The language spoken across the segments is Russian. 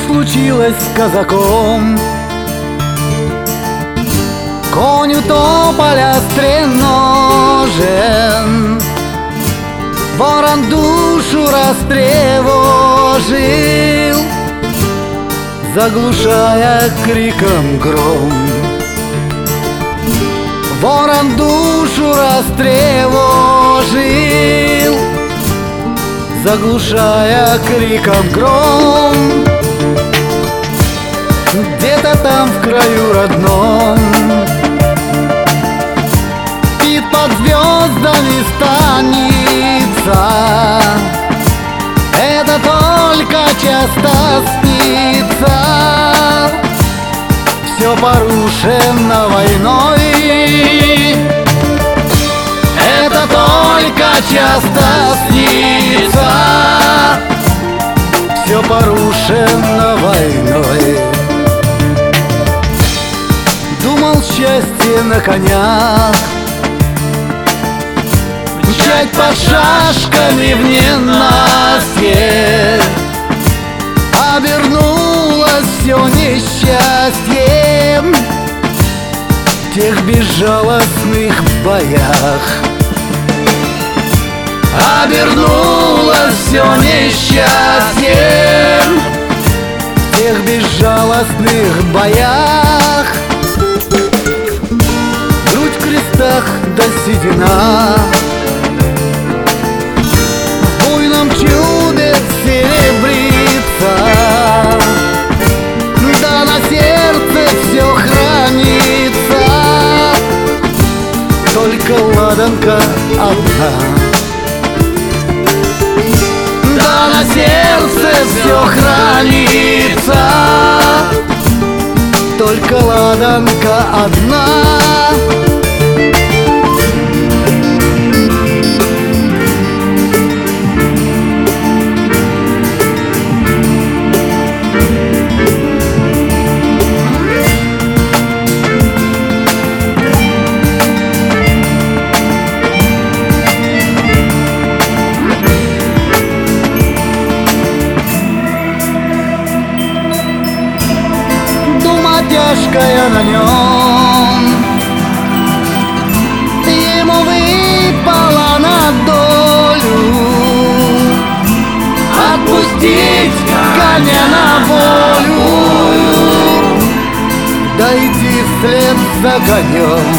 случилось с казаком? Конь у тополя стреножен, ворон душу растревожил, заглушая криком гром. Ворон душу растревожил, заглушая криком гром. Где-то там в краю родном спит под звездами станица. Это только часто снится, все порушено войной. Это только часто снится, все порушено войной. Думал счастье на конях, мчать под шашками в ненастье. Обернулось все несчастьем в тех безжалостных боях. Обернулось все несчастьем в тех безжалостных боях. Грудь в крестах до седина, в буйном чуде серебрится, да на сердце все хранится, только ладанка одна. Да на сердце все хранится, только ладанка одна. Тяжкая на нем, ему выпало на долю отпустить коня на волю, да идти вслед за конем.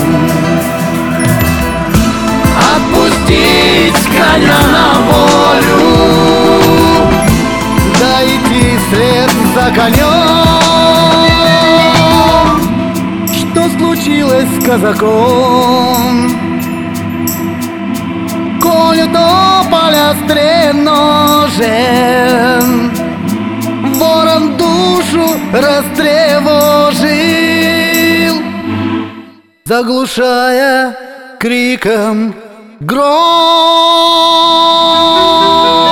Отпустить коня на волю, да идти вслед за конем. Что случилось с казаком? Конь у тополя стреножен, ворон душу растревожил, заглушая криком гром.